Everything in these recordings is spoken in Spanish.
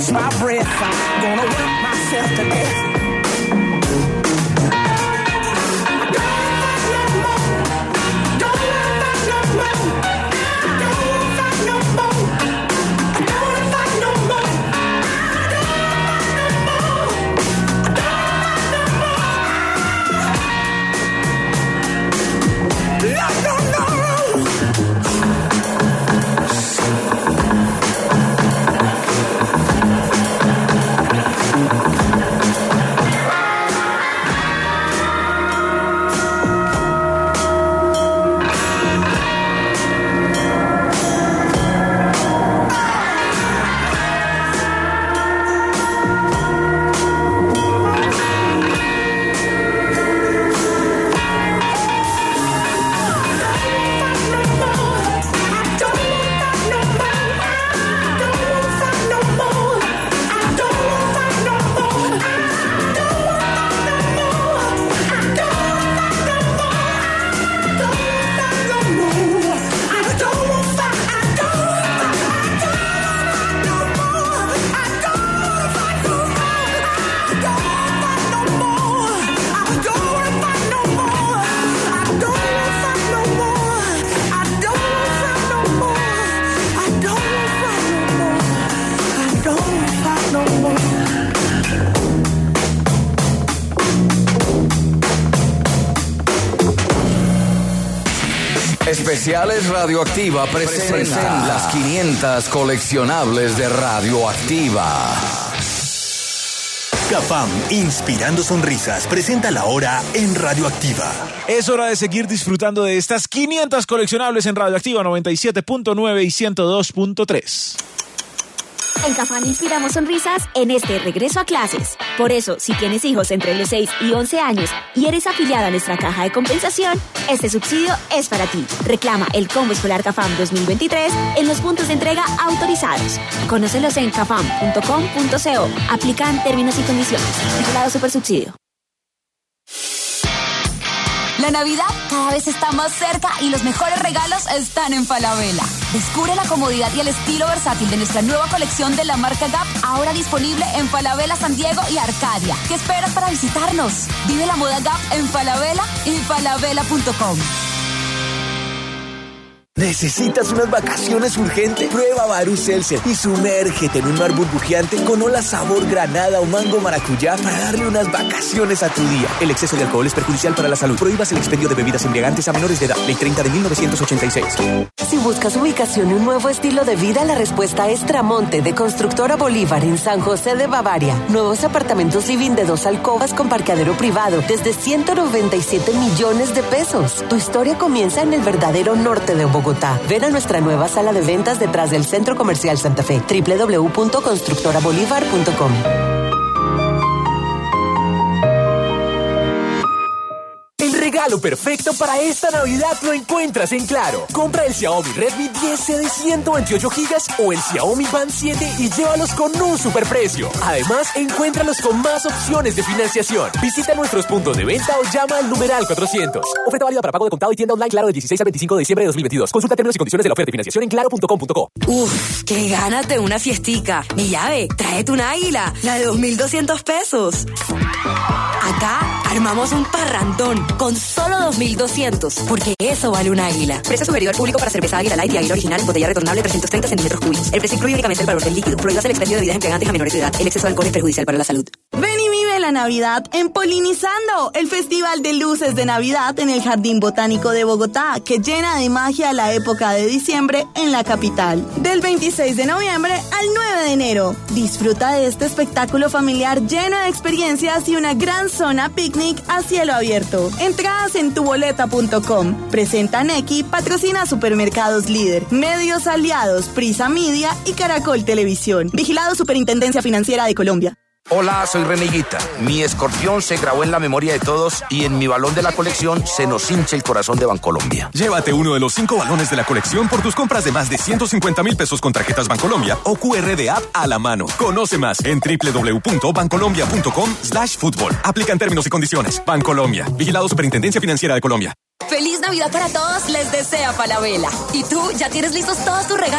catch my breath. I'm gonna work myself to death. Especiales Radioactiva presenta las 500 coleccionables de Radioactiva. Cafam, inspirando sonrisas, presenta la hora en Radioactiva. Es hora de seguir disfrutando de estas 500 coleccionables en Radioactiva 97.9 y 102.3. En Cafam inspiramos sonrisas en este regreso a clases. Por eso, si tienes hijos entre los 6 y 11 años y eres afiliado a nuestra caja de compensación, este subsidio es para ti. Reclama el Combo Escolar Cafam 2023 en los puntos de entrega autorizados. Conócelos en cafam.com.co. Aplican términos y condiciones. Vigilado Supersubsidio. La Navidad cada vez está más cerca y los mejores regalos están en Falabella. Descubre la comodidad y el estilo versátil de nuestra nueva colección de la marca Gap, ahora disponible en Falabella San Diego y Arcadia. ¿Qué esperas para visitarnos? Vive la moda Gap en Falabella y falabella.com. ¿Necesitas unas vacaciones urgentes? Prueba Barú Seltzer y sumérgete en un mar burbujeante con olas sabor granada o mango maracuyá para darle unas vacaciones a tu día. El exceso de alcohol es perjudicial para la salud. Prohíbas el expendio de bebidas embriagantes a menores de edad. Ley 30 de 1986. Si buscas ubicación y un nuevo estilo de vida, la respuesta es Tramonte, de Constructora Bolívar, en San José de Bavaria. Nuevos apartamentos living de 2 alcobas con parqueadero privado desde 197 millones de pesos. Tu historia comienza en el verdadero norte de Bogotá. Ven a nuestra nueva sala de ventas detrás del Centro Comercial Santa Fe, www.constructorabolívar.com. El regalo perfecto para esta Navidad lo encuentras en Claro. Compra el Xiaomi Redmi 10C de 128 GB o el Xiaomi Band 7 y llévalos con un superprecio. Además, encuéntralos con más opciones de financiación. Visita nuestros puntos de venta o llama al numeral 400. Oferta válida para pago de contado y tienda online Claro del 16 al 25 de diciembre de 2022. Consulta términos y condiciones de la oferta y financiación en claro.com.co. Uf, qué ganas de una fiestica. Mi llave, tráete un águila, la de 2.200 pesos. Acá armamos un parrandón con solo 2.200, porque eso vale un águila. Precio sugerido al público para cerveza Águila Light y Águila Original, botella retornable 330 centímetros cúbicos. El precio incluye únicamente el valor del líquido. Prohíbas el expendio de bebidas embriagantes a menores de edad. El exceso de alcohol es perjudicial para la salud. Ven y vive la Navidad en Polinizando, el festival de luces de Navidad en el Jardín Botánico de Bogotá, que llena de magia la época de diciembre en la capital. Del 26 de noviembre al 9 de enero. Disfruta de este espectáculo familiar lleno de experiencias y una gran zona picnic a cielo abierto. Entradas en tuboleta.com. Presenta Neki, patrocina Supermercados Líder, Medios Aliados, Prisa Media y Caracol Televisión. Vigilado Superintendencia Financiera de Colombia. Hola, soy René Higuita. Mi escorpión se grabó en la memoria de todos y en mi balón de la colección se nos hincha el corazón de Bancolombia. Llévate uno de los 5 balones de la colección por tus compras de más de 150,000 pesos con tarjetas Bancolombia o QR de app a la mano. Conoce más en www.bancolombia.com/fútbol. Aplican términos y condiciones. Bancolombia. Vigilado Superintendencia Financiera de Colombia. ¡Feliz Navidad para todos! Les desea Falabella. ¿Y tú, ya tienes listos todos tus regales?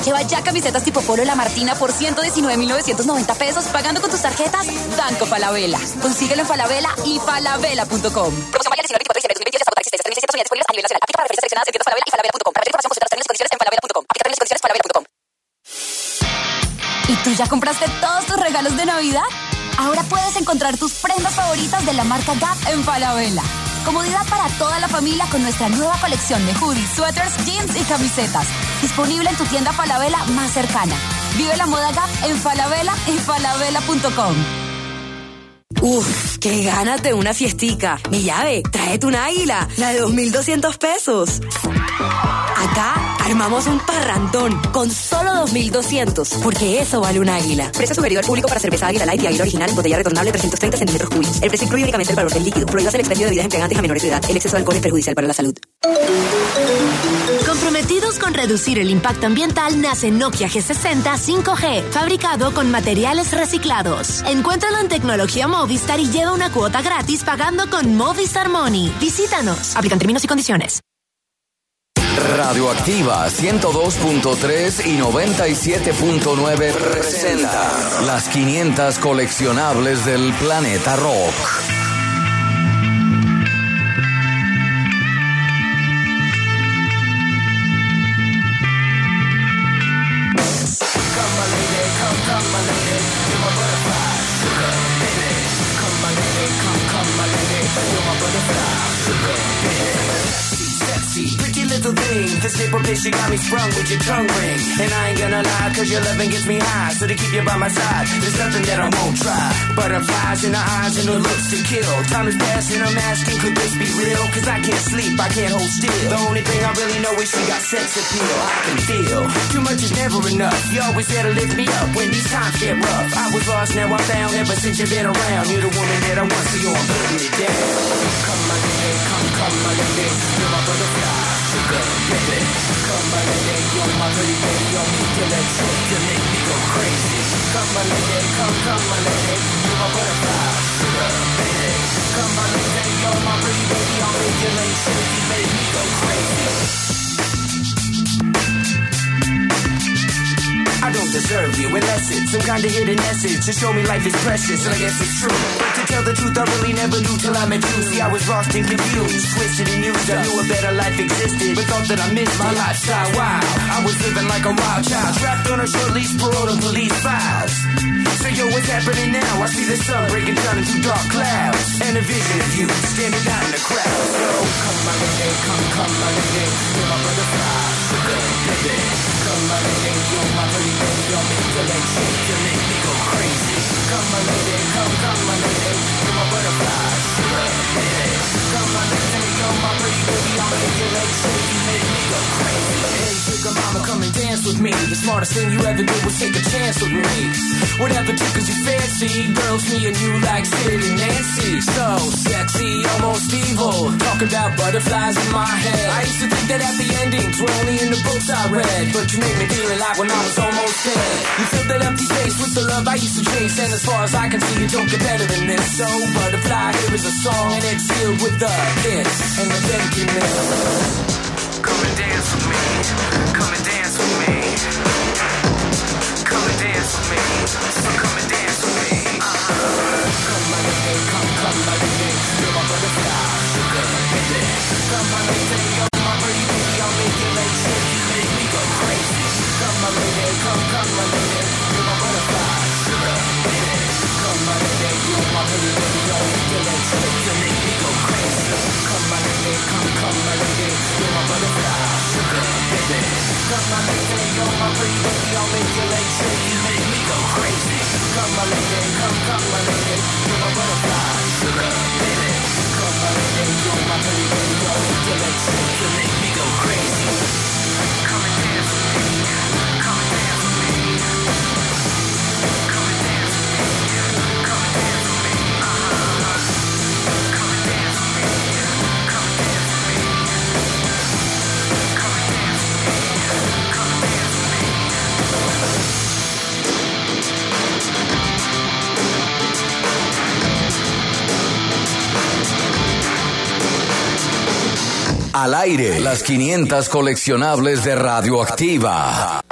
Lleva ya camisetas tipo Polo La Martina por 119.990 pesos pagando con tus tarjetas Banco Falabella. Consíguelo en Falabella y falabella.com. Promoción válida del 19 de diciembre de 2022 hasta agotar existencias. 3.600 unidades disponibles a nivel nacional. Aplica para referencias seleccionadas en tiendas Falabella y falabella.com. Para mayor información consulta las condiciones en falabella.com. Aplica las condiciones en falabella.com. ¿Y tú ya compraste todos tus regalos de Navidad? Ahora puedes encontrar tus prendas favoritas de la marca Gap en Falabella. Comodidad para toda la familia con nuestra nueva colección de hoodies, suéteres, jeans y camisetas. Disponible en tu tienda Falabella más cercana. Vive la moda Gap en Falabella y falabella.com. Uf, qué ganas de una fiestica. Mi llave, tráete un águila, la de 2.200 pesos. Acá armamos un parrandón con solo 2.200, porque eso vale un águila. Precio sugerido al público para cerveza Águila Light y Águila Original, botella retornable 330 centímetros cúbicos. El precio incluye únicamente el valor del líquido. Prohíbas el expendio de bebidas embriagantes a menores de edad. El exceso de alcohol es perjudicial para la salud. Comprometidos con reducir el impacto ambiental, nace Nokia G60 5G, fabricado con materiales reciclados. Encuéntralo en tecnología Movistar y lleva una cuota gratis pagando con Movistar Money. Visítanos. Aplican términos y condiciones. Radioactiva 102.3 y 97.9 presenta las 500 coleccionables del planeta rock. Pretty little thing, this paper picture got me sprung with your tongue ring. And I ain't gonna lie, cause your loving gets me high. So to keep you by my side, there's nothing that I won't try. Butterflies in her eyes and her looks to kill. Time is passing, I'm asking, could this be real? Cause I can't sleep, I can't hold still. The only thing I really know is she got sex appeal. I can feel, too much is never enough. You always there to lift me up when these times get rough. I was lost, now I'm found, ever since you've been around. You're the woman that I want, so you're putting me down. Come my lady, come my lady, you're my butterfly. Sugar, baby, come my lady, you're my pretty baby, you're me till that truth, you make me go crazy. Come my lady, come my lady, you're my butterfly. Sugar, baby, come my lady, you're my pretty baby, I'll make you late truth, you make me go crazy. I don't deserve you unless it's some kind of hidden message to show me life is precious, and I guess it's true. But to tell the truth, I really never knew till I met you. See, I was lost and confused, twisted and used. I knew a better life existed, but thought that I missed my lifestyle. Wow, I was living like a wild child, trapped on a short leash, paroled on police files. So yo, what's happening now? I see the sun breaking down into dark clouds, and a vision of you standing out in the crowd. So come my lady, come my lady, you're my butterfly, sugar baby. Come my lady, you're my pretty baby, you're me till that shit, you make me go crazy. Come my lady, come my lady, you're my butterfly, sugar baby. Come my lady, you're my pretty baby, I'll make you like shit, you make me go crazy. Hey, sugar mama, come and dance with me. The smartest thing you ever did was take a chance with me. Whatever tickles you fancy, girls, me and you like Sid and Nancy. So sexy, almost evil, talk about butterflies in my head. I used to think that happy endings were only in the books I read, but you made me feel alive when I was almost dead. You filled that empty space with the love I used to chase, and as far as I can see, you don't get better than this. So butterfly, here is a song, and it's filled with the kiss and the thankiness. Come and dance with me, come and dance with me. Come and dance with me, so come and dance with me. Come my lady, come my lady, you're my butterfly, sugar baby. Come my lady, you're my pretty baby, I'll make you like shit, you make me go crazy. Come my lady, come my lady, you're my butterfly, sugar baby. Come my lady, you're my pretty baby, I'll make you like shit, you make me go crazy. Come my lady, come my lady, you're my butterfly, sugar baby. Come my lady, you're my pretty baby, I'll make you like shit, you make me go crazy. Come my lady, come my lady, you're my butterfly, sugar baby. Come my lady, you're my pretty baby, I'll make you like shit, you make me go crazy. Come and dance with me, come and dance with me. Come and dance with me, come and dance with me. Come and dance with me, come and dance with me. Come and dance with me, come and dance with me. Al aire, las 500 coleccionables de Radioactiva.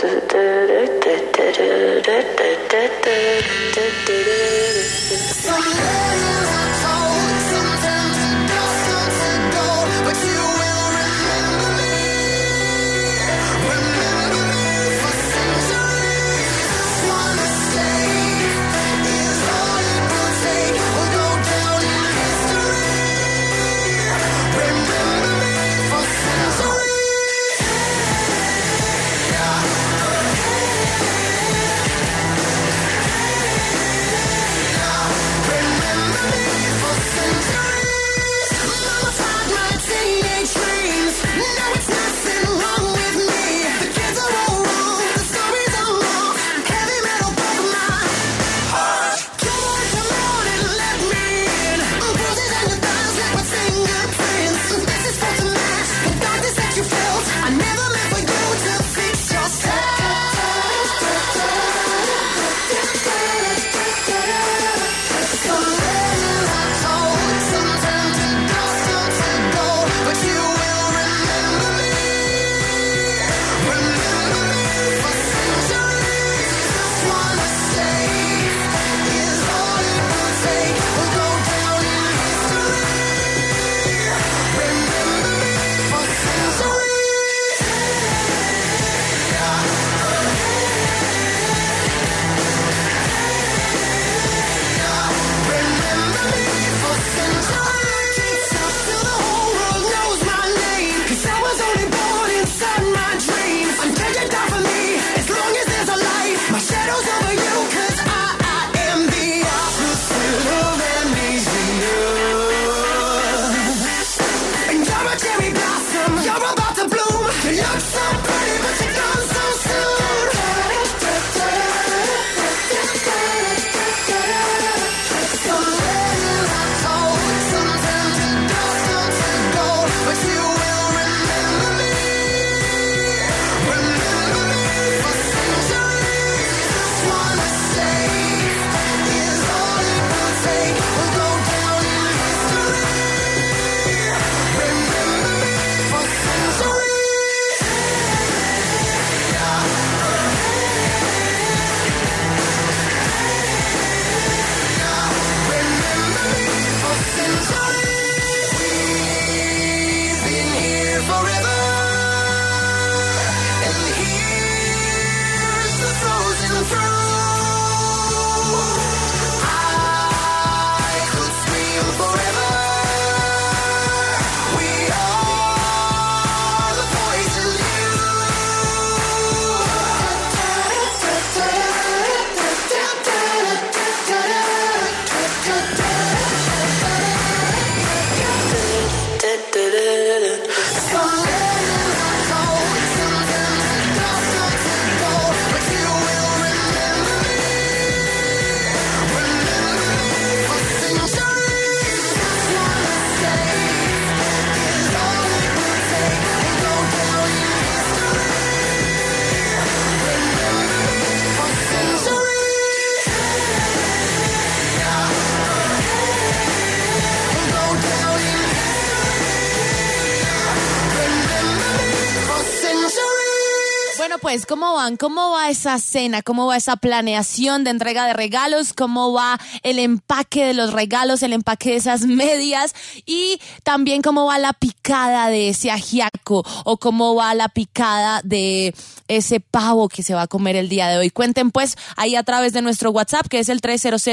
Pues, ¿cómo van? ¿Cómo va esa cena? ¿Cómo va esa planeación de entrega de regalos? ¿Cómo va el empaque de los regalos, el empaque de esas medias? Y también cómo va la picada de ese ajiaco o cómo va la picada de ese pavo que se va a comer el día de hoy. Cuenten pues ahí a través de nuestro WhatsApp, que es el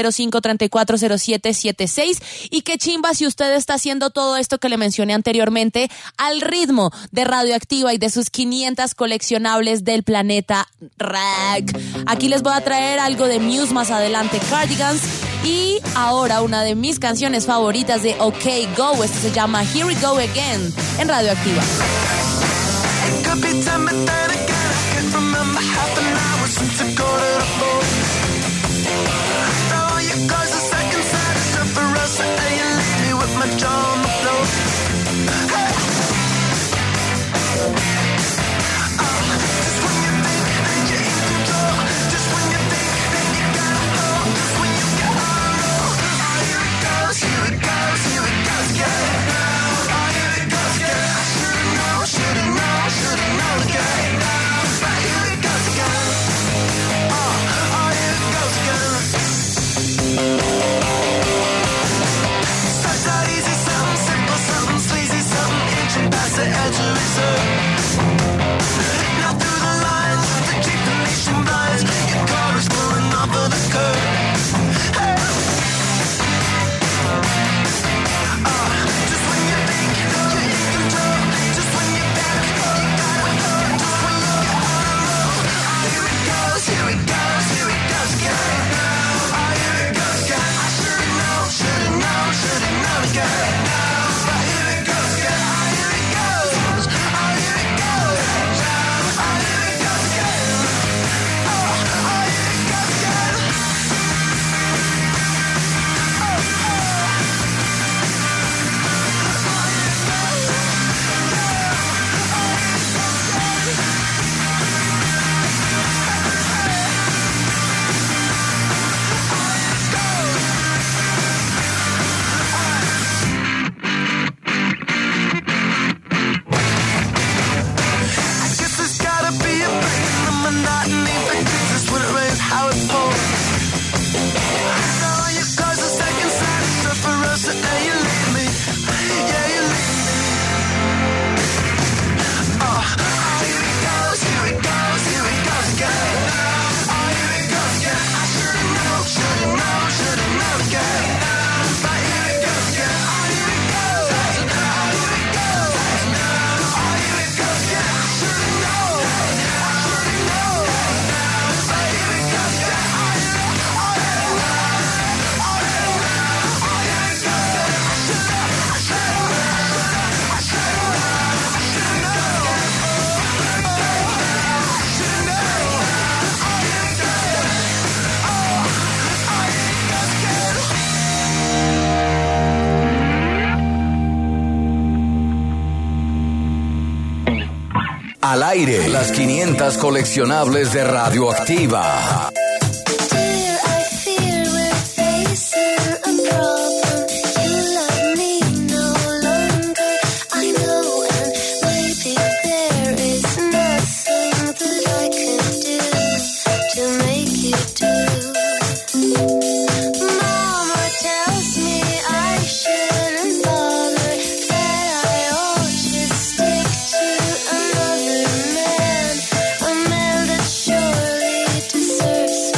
300-534-0776. Y qué chimba si usted está haciendo todo esto que le mencioné anteriormente al ritmo de Radioactiva y de sus 500 coleccionables del planeta Rack. Aquí les voy a traer algo de Muse más adelante, Cardigans, y ahora una de mis canciones favoritas de OK Go. Esto se llama Here We Go Again en Radioactiva. Here it goes, yeah. guess the answer is now through the lines, to keep the nation blind, your car is pulling off of the curb. Hey. Just when you think you're in control, just when you gotta go, just when you get on a roll. Here it goes, here it goes, here it goes again. Here it goes again. I should've known, should've known, should've known again. But here it goes again. Here it goes. Here it goes. Here it goes again. Here it goes again. I guess there's gotta be a break in the monotony that keeps us when it rains, how it pours. Now all your cars are second side, except for us, and now you leave me. Yeah, you leave me. Here it goes, here it goes, here it goes again. Here it goes again. I should've known, should've known, should've known again. But here it goes again. Here it goes. Here it goes. Here it goes again. I should've known. I should've known. But here it goes again. Al aire, las 500 coleccionables de Radioactiva. Surely deserves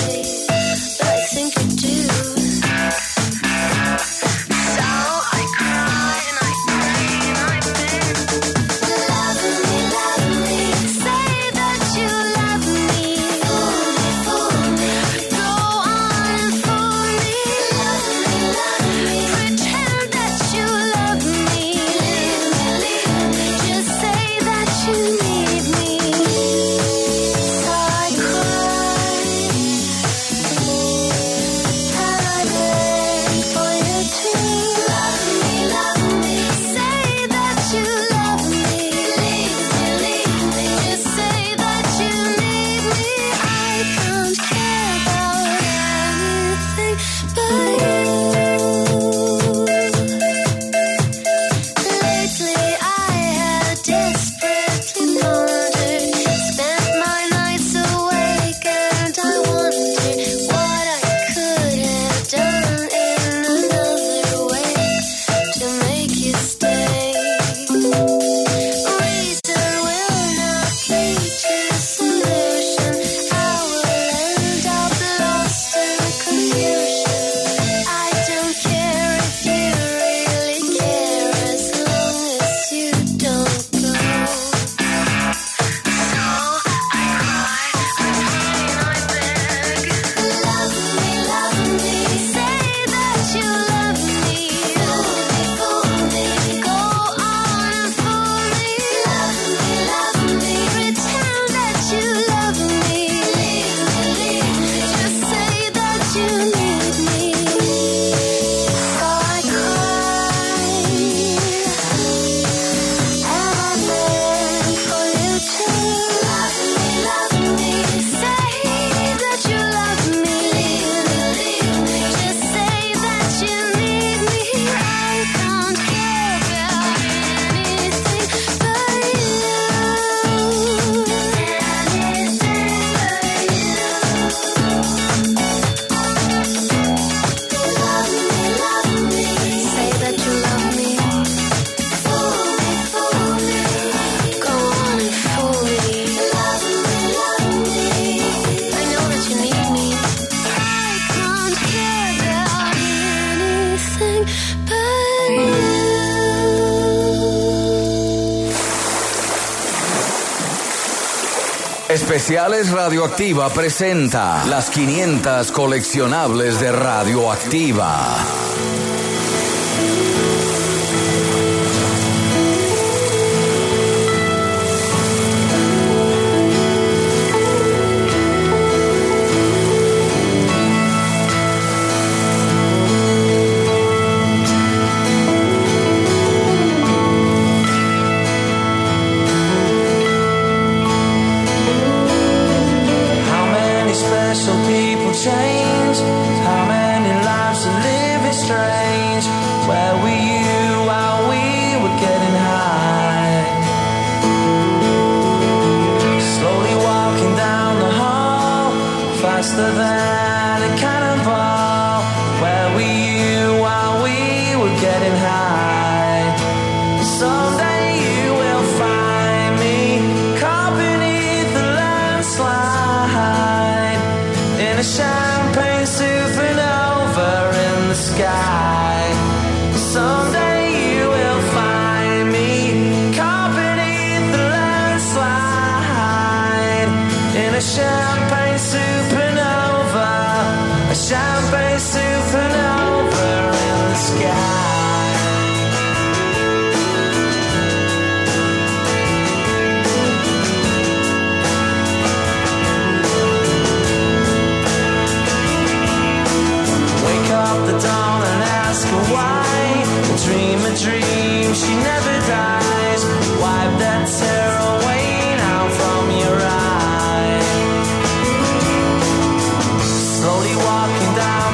Especiales Radioactiva presenta las 500 coleccionables de Radioactiva. Change. How many lives are living strange? Where were you while we were getting high? Slowly walking down the hall, faster than a cannonball. Where were you while we were getting high? Someday you will find me caught beneath the landslide in a champagne supernova in the sky. Someday you will find me caught beneath the landslide in a champagne supernova, a champagne supernova in the sky. The dawn and ask her why. Dream a dream, she never dies. Wipe that tear away now from your eye. Slowly walking down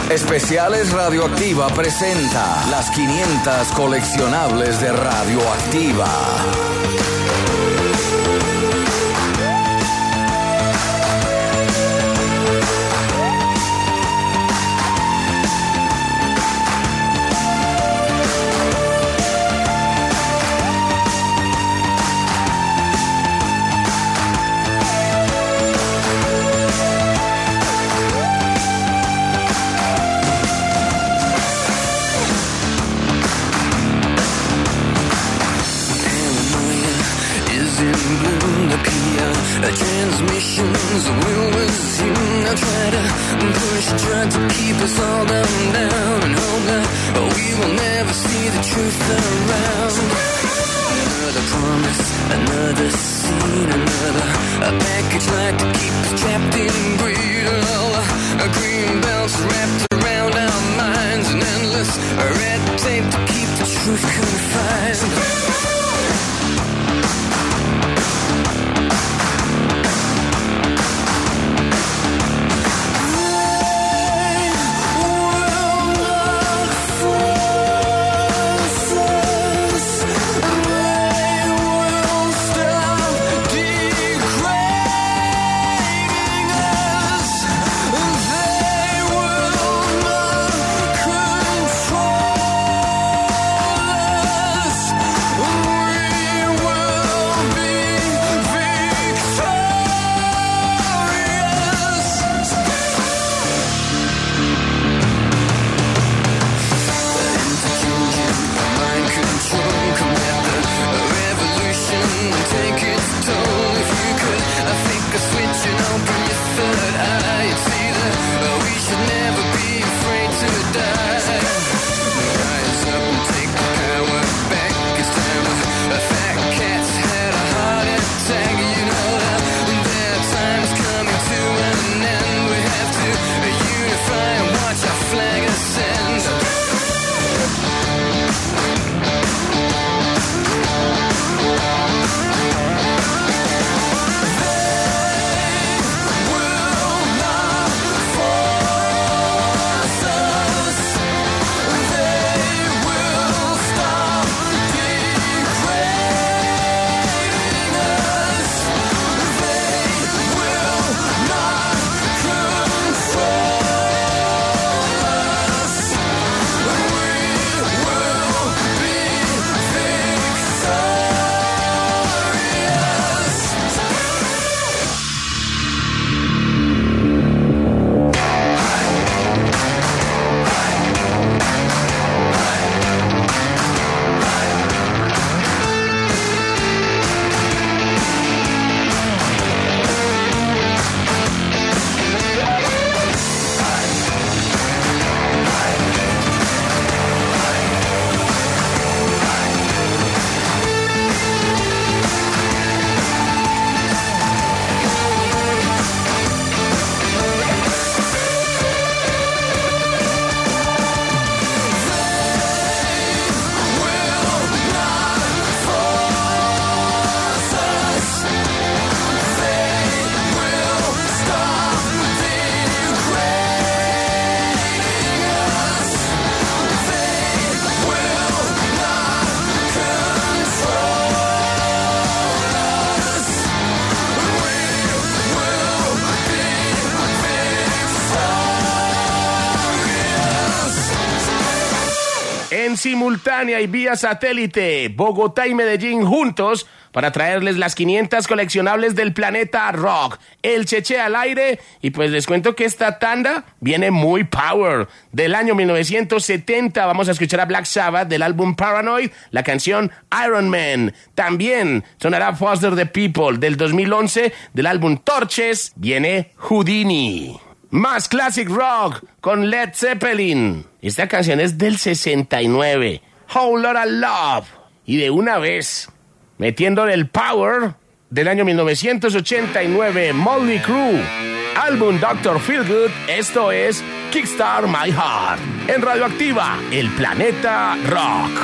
Especiales Radioactiva presenta las 500 coleccionables de Radioactiva. Transmissions will resume. I try to keep us all down and hope that we will never see the truth around. Another promise, another scene, a package like to keep us trapped in greed. A green belts wrapped around our minds, an endless red tape to keep the truth confined. En simultánea y vía satélite, Bogotá y Medellín juntos para traerles las 500 coleccionables del planeta rock. El Cheche al aire, y pues les cuento que esta tanda viene muy power. Del año 1970 vamos a escuchar a Black Sabbath del álbum Paranoid, la canción Iron Man. También sonará Foster the People del 2011 del álbum Torches, viene Houdini. Más classic rock con Led Zeppelin. Esta canción es del 69, Whole Lotta Love. Y de una vez, metiéndole el power, del año 1989, Motley Crue, álbum Dr. Feelgood, esto es Kickstart My Heart. En Radioactiva, el planeta rock.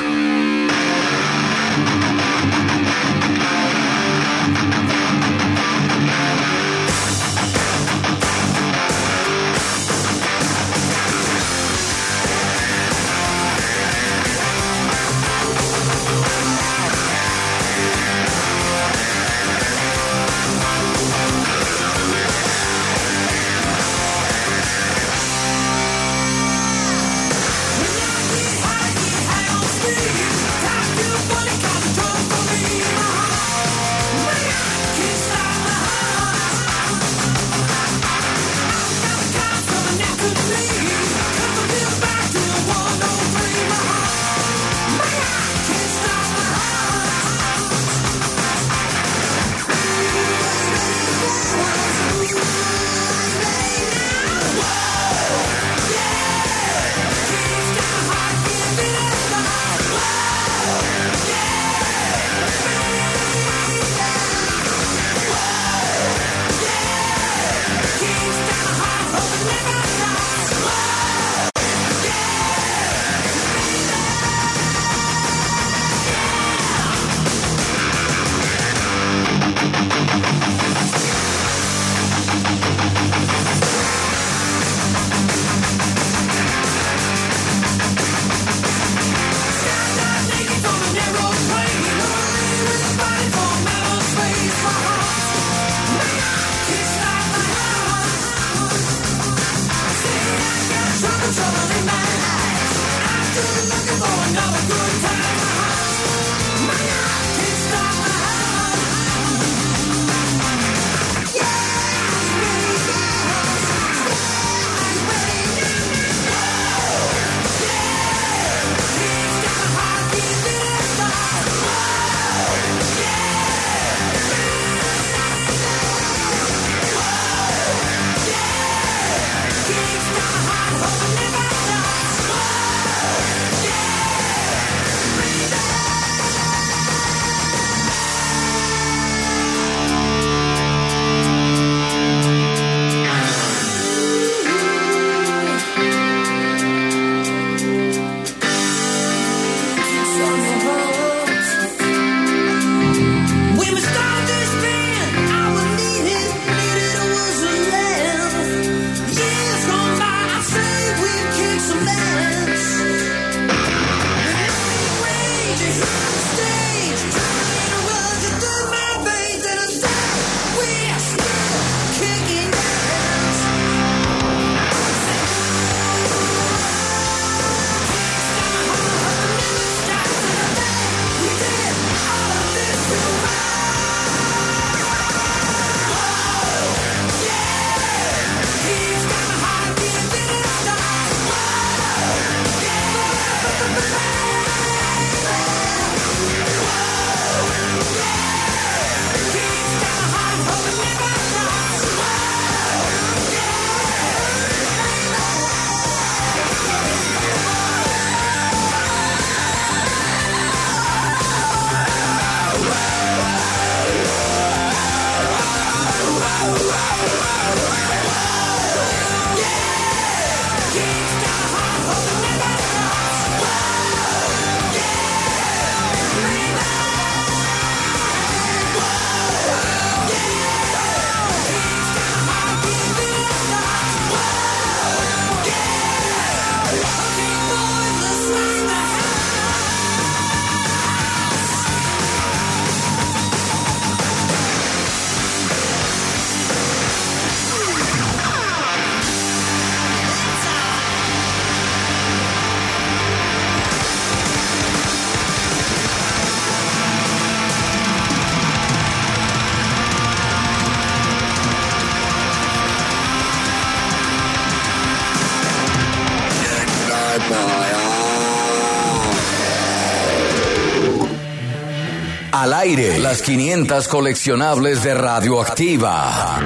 Al aire, las 500 coleccionables de Radioactiva.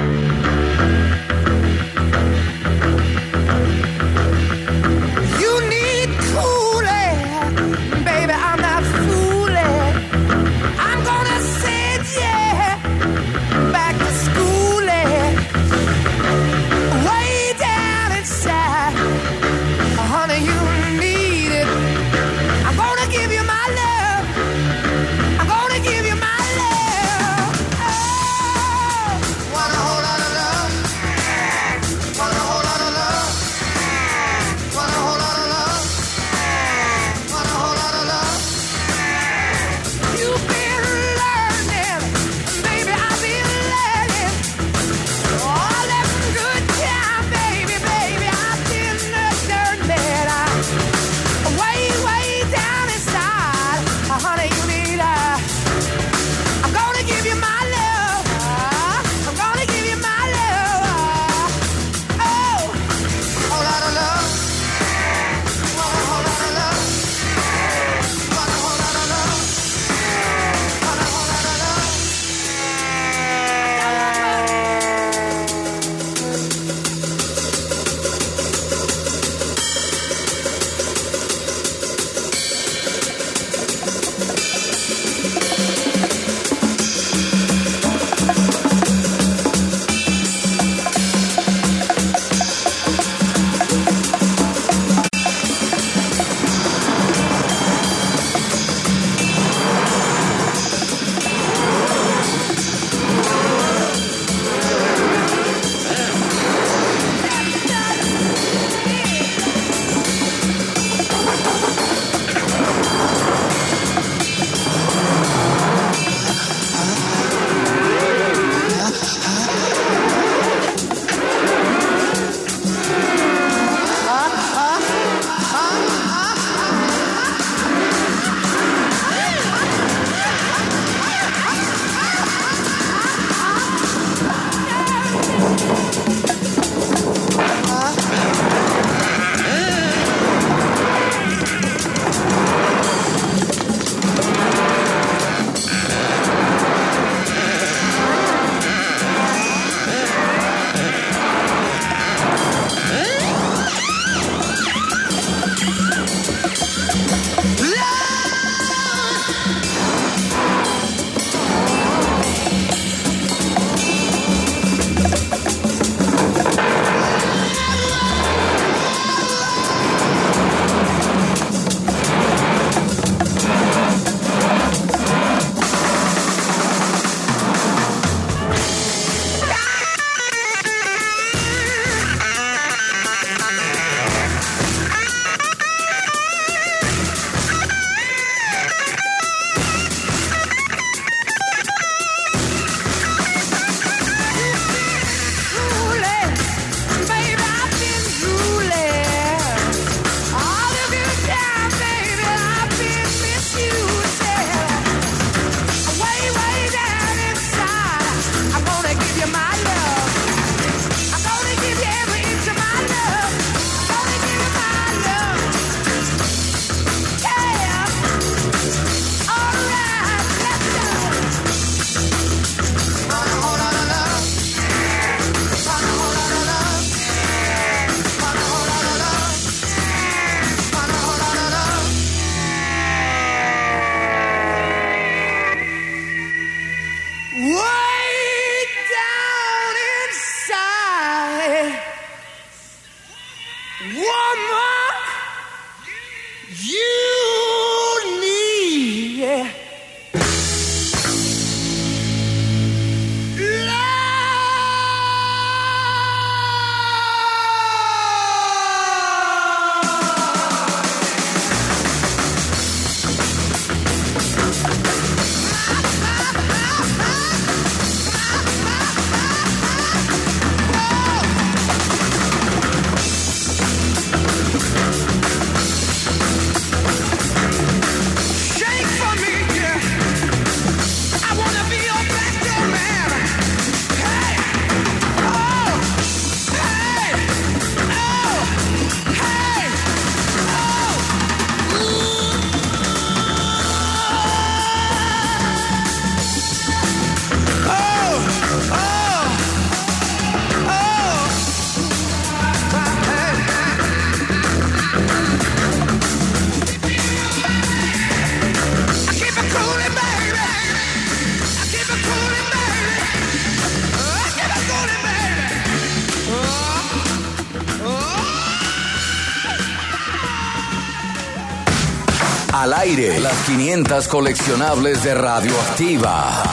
Al aire, las 500 coleccionables de Radioactiva.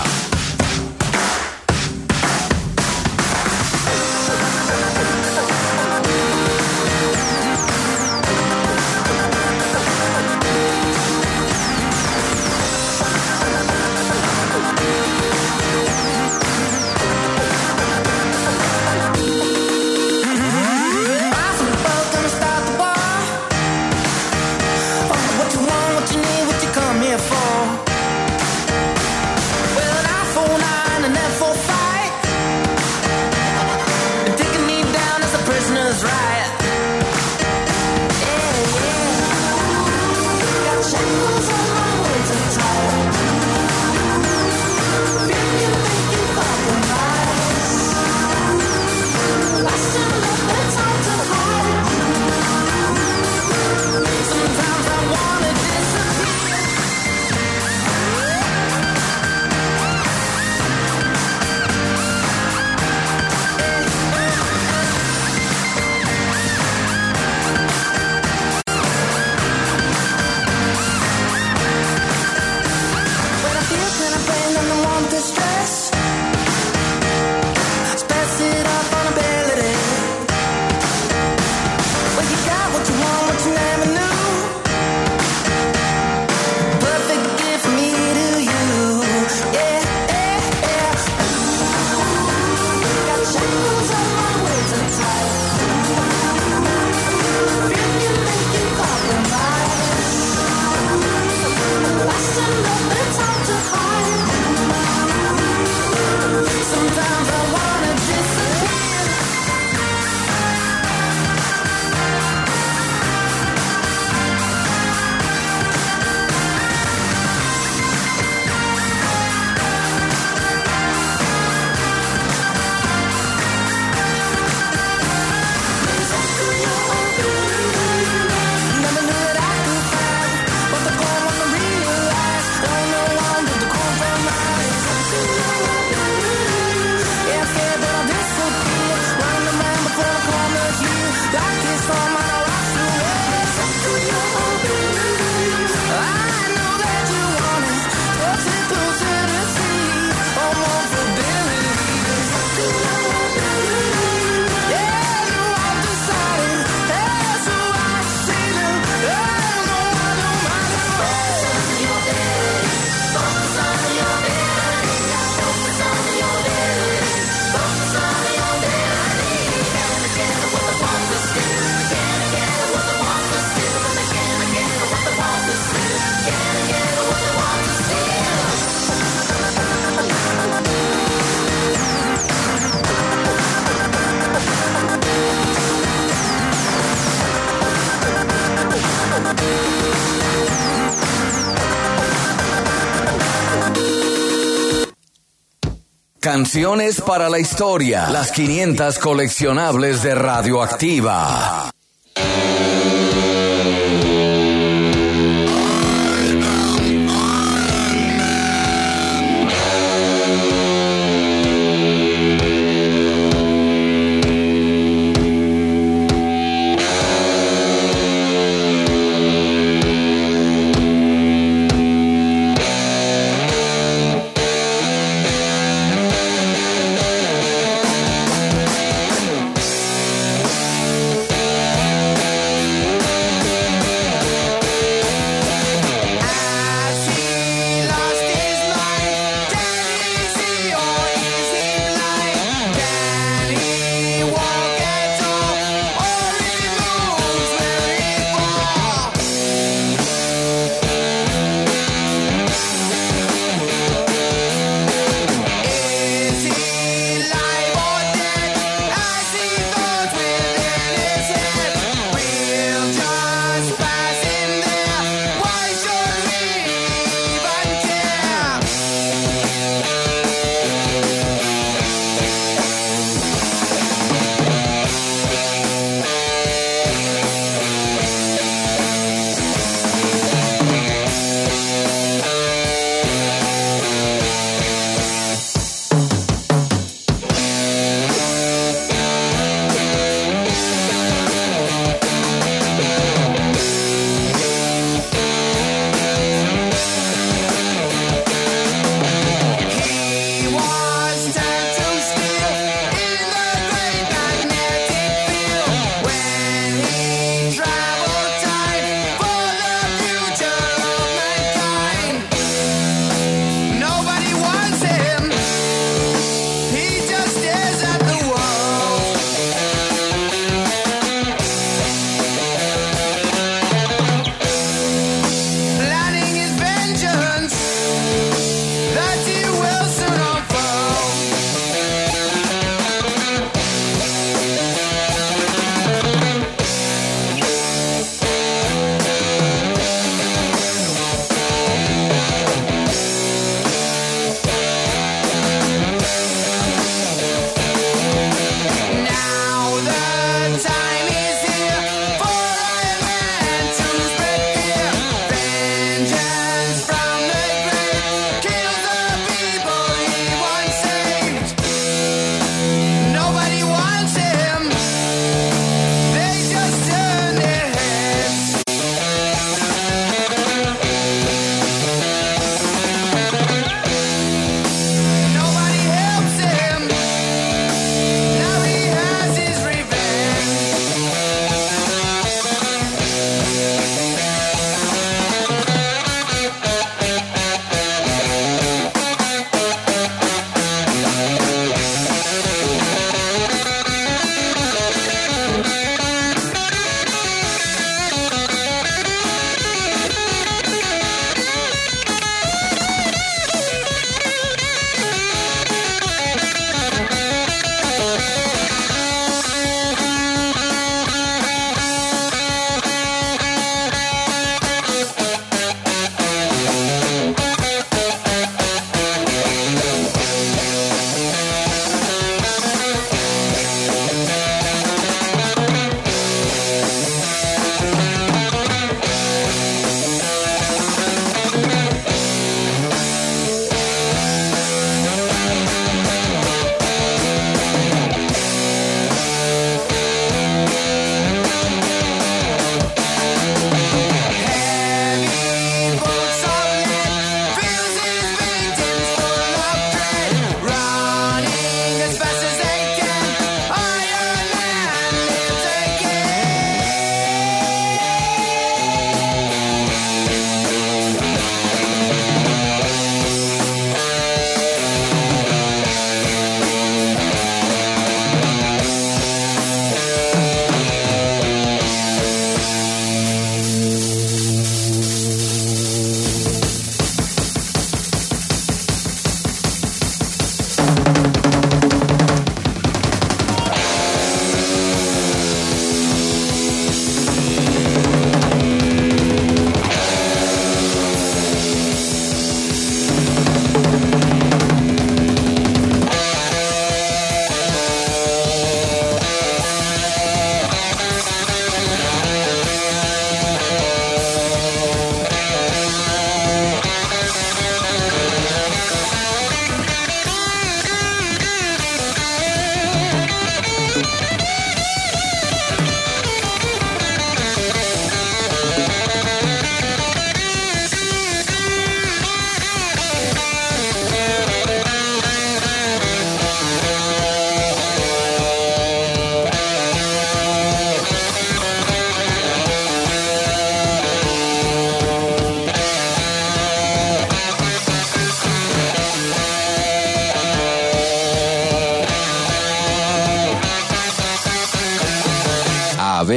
Canciones para la historia. Las 500 coleccionables de Radioactiva.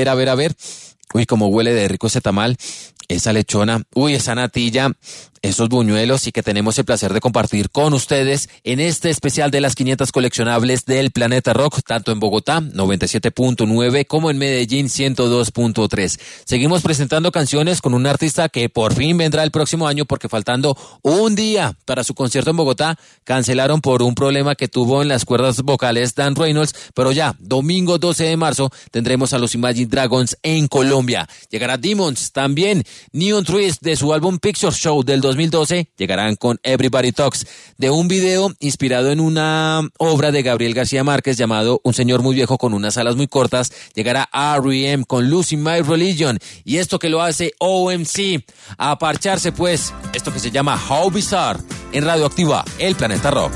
ver. Uy, cómo huele de rico ese tamal, esa lechona, uy, esa natilla, esos buñuelos, y que tenemos el placer de compartir con ustedes en este especial de las 500 coleccionables del Planeta Rock, tanto en Bogotá, 97.9, como en Medellín, 102.3. Seguimos presentando canciones con un artista que por fin vendrá el próximo año, porque faltando un día para su concierto en Bogotá, cancelaron por un problema que tuvo en las cuerdas vocales Dan Reynolds, pero ya, domingo 12 de marzo, tendremos a los Imagine Dragons en Colombia. Llegará Demons, también Neon Trees de su álbum Picture Show del 2012, llegarán con Everybody Talks, de un video inspirado en una obra de Gabriel García Márquez llamado Un señor muy viejo con unas alas muy cortas. Llegará R.E.M. con Losing My Religion, y esto que lo hace OMC, a parcharse pues, esto que se llama How Bizarre, en Radioactiva, el Planeta Rock.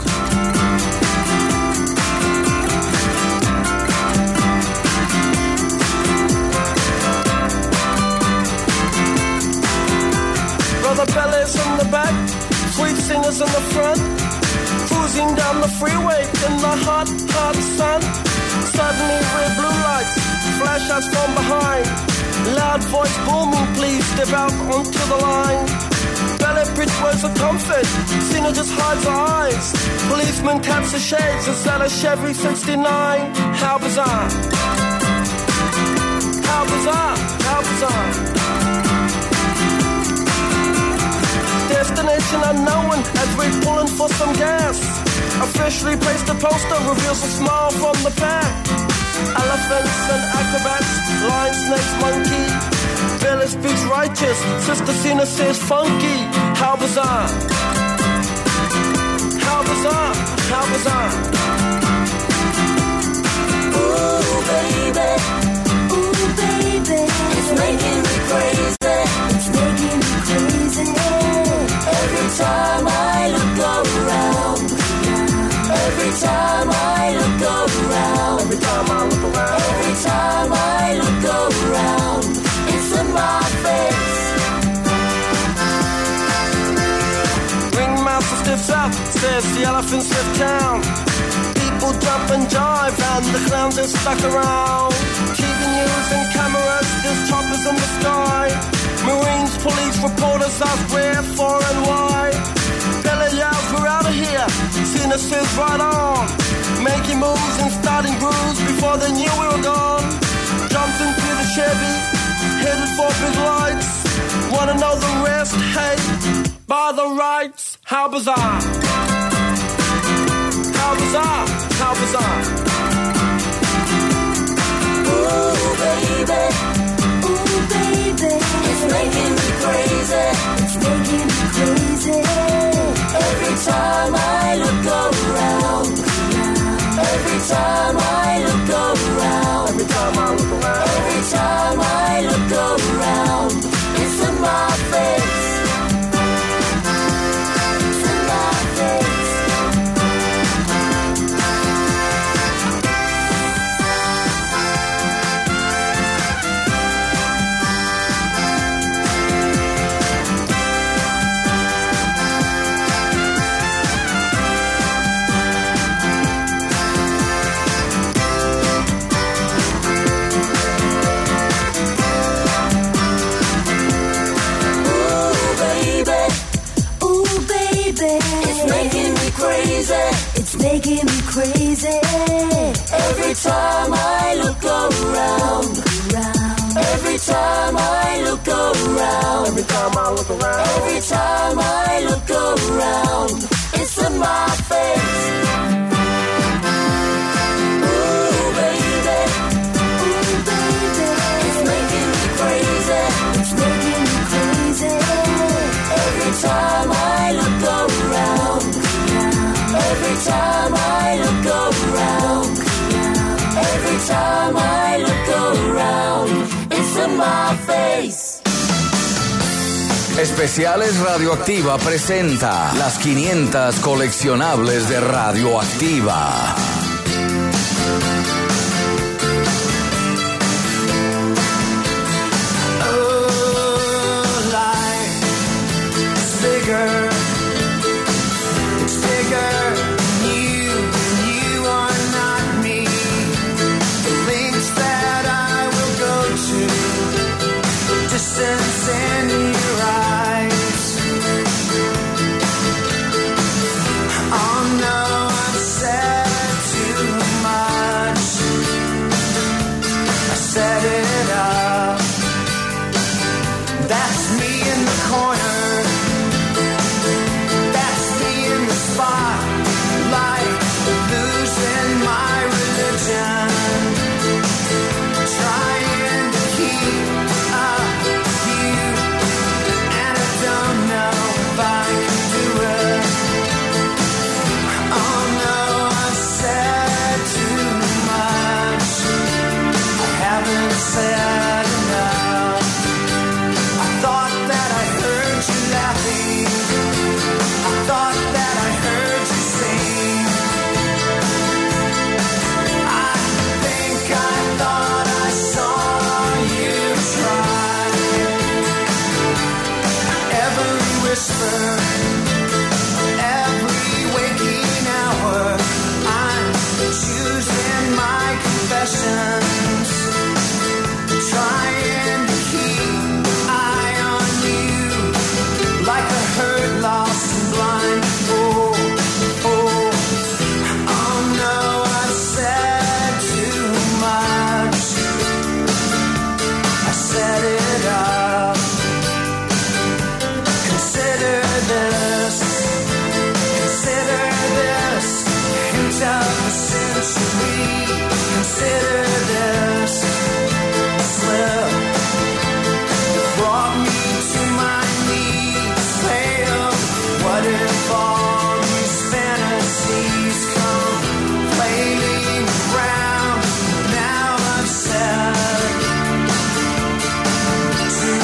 Fellas in the back, sweet singers in the front, cruising down the freeway in the hot, hot sun. Suddenly red blue lights flash us from behind. Loud voice booming, please step out onto the line. Ballet bridge words of comfort, singer just hides her eyes. Policeman taps the shades, is that a Chevy 69? How bizarre, how bizarre, how bizarre. Destination unknown as we're pulling for some gas. Officially placed a poster reveals a smile from the pack. Elephants and acrobats, lion, snakes, monkey. Billy speaks righteous, Sister Cena says funky. How bizarre, how bizarre, how bizarre. Ooh baby, it's making me crazy. It's making me crazy. Every time I look around, every time I look around, every time I look around, every time I look around, it's in my face. Ringmaster stiffs up, says the elephants left town. People jump and jive and the clowns are stuck around. TV news and cameras, there's choppers in the sky. Marines, police, reporters ask where, for and why. Bella yells, we're out of here. Cena says right on. Making moves and starting grooves before they knew we were gone. Jumped into the Chevy, headed for big lights. Wanna know the rest? Hey, by the rights. How bizarre. How bizarre, how bizarre. Ooh baby, it's making me crazy. It's making me crazy. Every time I look around, every time I look around, every time I look around, every time I look around, it's in my face. It's in my face. It's making me crazy. Every time I look around, every time I look around, every time I look around, every time I look around, it's in my face. Ooh baby, it's making me crazy. It's making me crazy. Every time I look around, every time I look around, every time I look around, it's in my face. Especiales Radioactiva presenta las 500 coleccionables de Radioactiva. Oh, life is bigger. It's bigger than you, and you are not me. The lengths that I will go me